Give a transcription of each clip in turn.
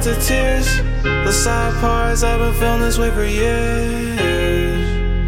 brought to tears. The sad part is I've been feeling this way for years.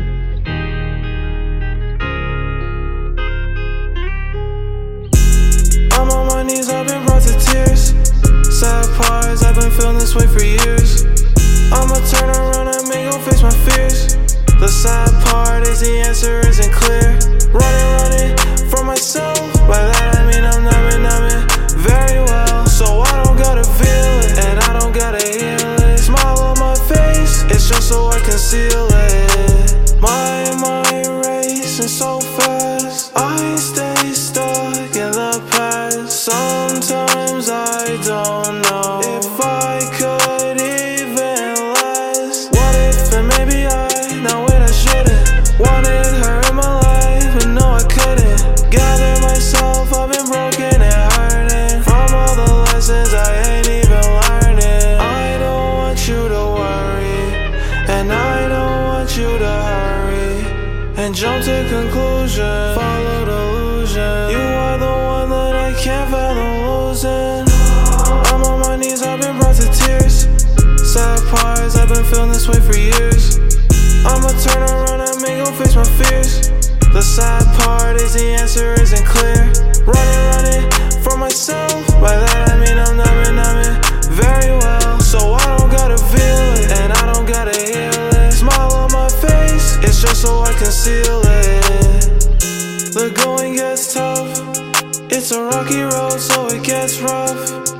I'm on my knees, I've been brought to tears. Sad part is I've been feeling this way for years. I'ma turn around and go face my fears. The sad part is the answer isn't clear. Running from myself. By that I mean I'm numbing very well. So I don't gotta feel it, and I don't gotta heal it. Smile on my face, it's just so I conceal it. My mind racing so fast, I stay stuck in the past. Sometimes I don't know if I could even last. What if and maybe now wait, I shouldn't. Wanted her in my life, but no I couldn't. Gather myself, I've been broken and hurting from all the lessons I ain't even learning. I don't want you to worry, and I don't want you to hurry and jump to conclusion, follow delusion. You are the one that I can't fathom losing. I'm on my knees, I've been brought to tears. Sad parts, I've been feeling this way for years. I'ma turn around and go face my fears. The sad part is the answer isn't clear. Running from myself. By that I mean I'm numbing very well. So I don't gotta feel it, and I don't gotta heal it. Smile on my face, it's just so I conceal it. The going gets tough, it's a rocky road, so it gets rough.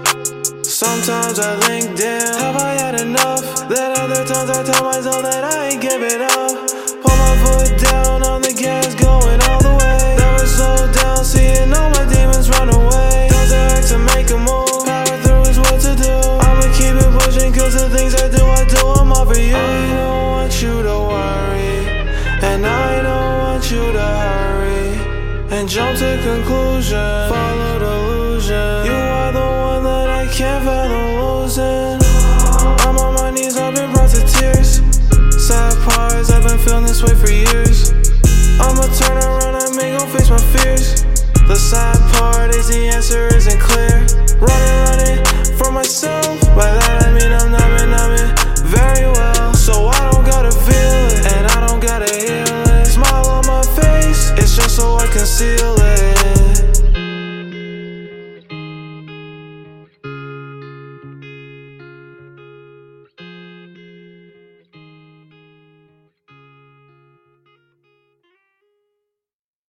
Sometimes I think, damn, have I had enough? Then other times I tell myself that I ain't giving up. Put my foot down on the gas, going all the way. Never slow down, seeing all my demons run away. Doesn't hurt to make a move, power through is what to do. I'ma keep it pushing, cause the things I do them all for you. I don't want you to worry, and I don't want you to hurry and jump to conclusion, follow delusion. You are the one that I can't fathom losing. I'm on my knees, I've been brought to tears. Sad parts, I've been feeling this way for years. I'ma turn around and go face my fears. The sad part is the answer isn't clear. Running